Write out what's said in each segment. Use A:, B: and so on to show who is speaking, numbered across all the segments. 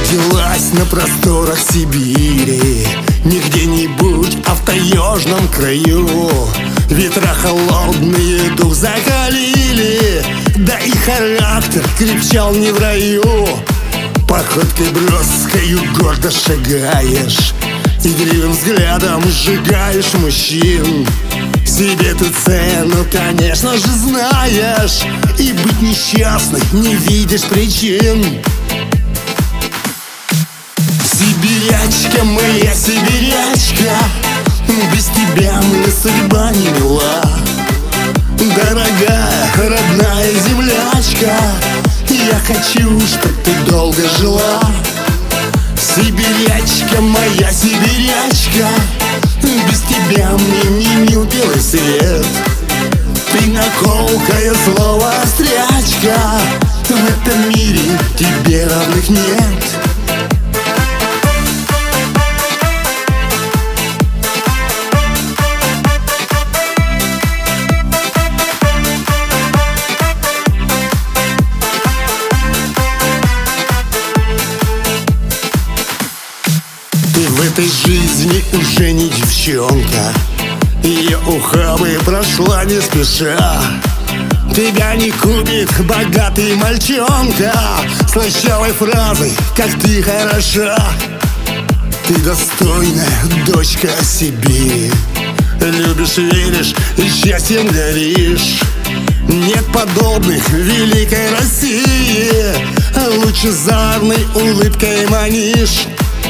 A: Родилась на просторах Сибири, не где-нибудь, а в таежном краю. Ветра холодные дух закалили, да и характер крепчал не в раю. Походкой броскою гордо шагаешь, игривым взглядом сжигаешь мужчин. Себе ты цену, конечно же, знаешь, и быть несчастной не видишь причин. Сибирячка, моя сибирячка, без тебя мне судьба не мила. Дорогая, родная землячка, я хочу, чтоб ты долго жила. Сибирячка, моя сибирячка, без тебя мне не мил белый свет. Ты наколкое слово острячка, в этом мире тебе равных нет. В этой жизни уже не девчонка, ее ухабы прошла не спеша. Тебя не купит богатый мальчонка с слащавой фразой «как ты хороша». Ты достойная дочка Сибири, любишь, веришь и счастьем горишь. Нет подобных в великой России, лучезарной улыбкой манишь.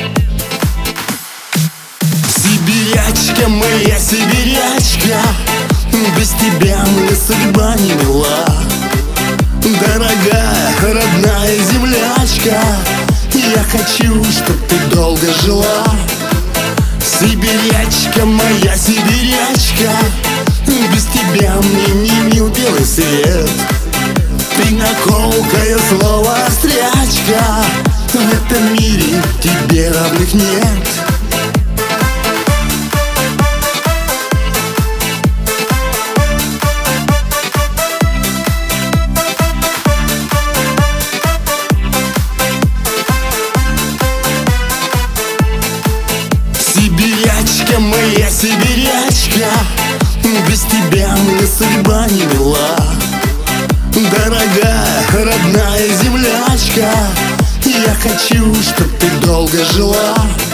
A: Сибирячка, моя сибирячка, без тебя мне судьба не мила. Дорогая, родная землячка, я хочу, чтоб ты долго жила. Сибирячка, моя сибирячка, без тебя мне не мил белый свет. Ты наколкое слово острячка, в этом мире тебе равных нет. Сибирячка, моя сибирячка, без тебя мне судьба не мила. Дорогая, родная землячка, я хочу, чтоб ты долго жила.